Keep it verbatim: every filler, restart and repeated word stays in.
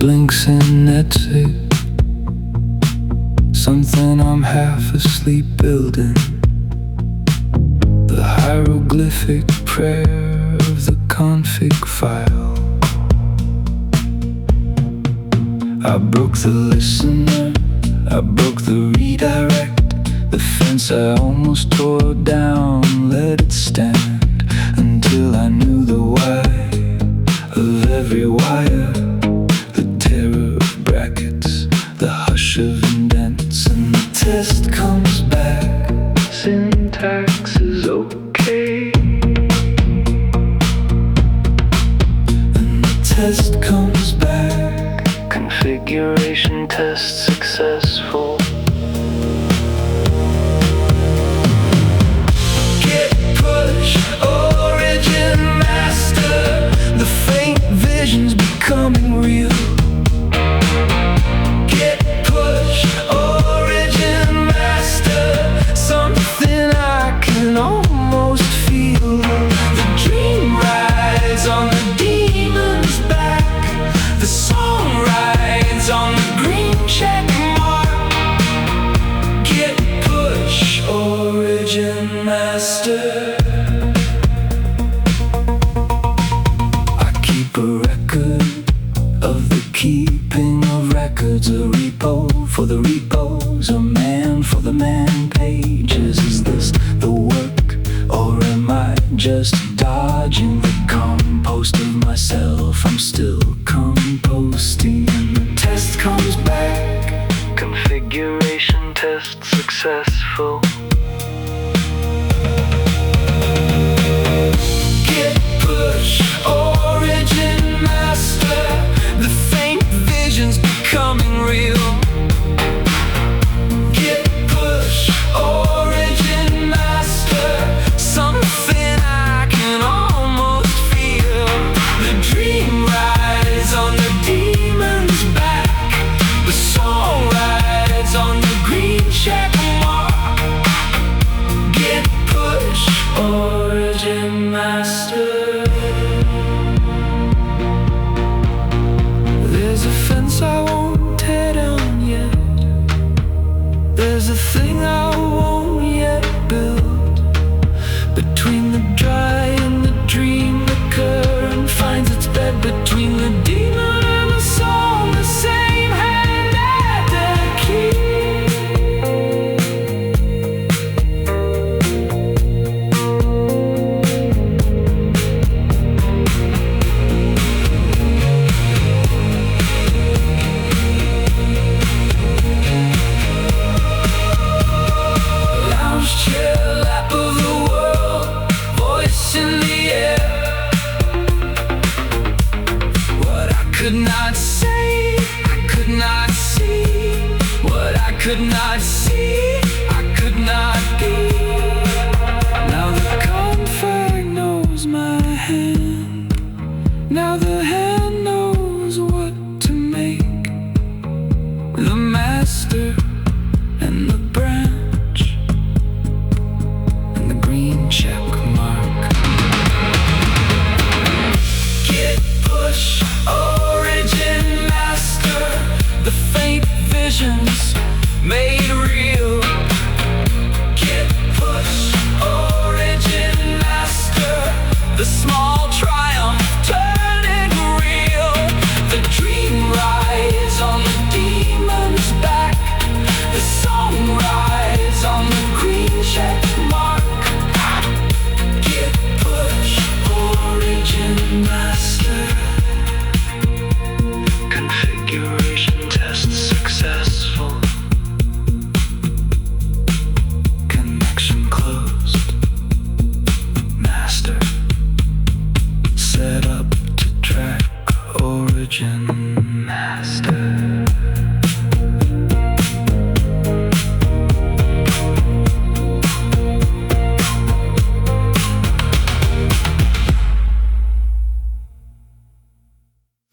links in Etsy, something I'm half asleep building, the hieroglyphic prayer of the config file. I broke the listener, I broke the redirect, the fence I almost tore down, let it stand until I knew the why of every wire, the terror of brackets, the hush of indents, and the test comes back, syntax is okay, and the test comes back, configuration test successful. Git push origin master, the faint vision's becoming real. Git push origin master, something I can almost feel. The dream rides on the demon's back, the song rides on the green check mark. Git push origin master. I keep a record of the keeping of records, a repo for the repos, a man for the man pages. Is this the work, or am I just dodging the compost of myself? I'm still composting, and the test comes back, configuration test successful. Git push origin master, the faint vision's becoming real. Git push origin master, something I can almost feel. The dream rides on the demon's back, the song rides on the green check mark. Git push origin master. There's a fence I won't tear down yet, there's a thing I won't yet build. Between the dry and the dream, the current finds its bed. Between the demon and the song, the same hand at the key. Lounge chair, lap of the world, voice in the air. What I could not say, I could not see. What I could not see, I could not be. Now the config knows my hand, now the hand knows what to make. The master and the branch and the green check mark. Git push origin master, the faint visions made real. Git push origin master, the small triumph turning real. The dream rides on the demon's back, the song rides on the green check mark. Git push origin master, configuration test successful. Connection closed. Master set up to track origin master.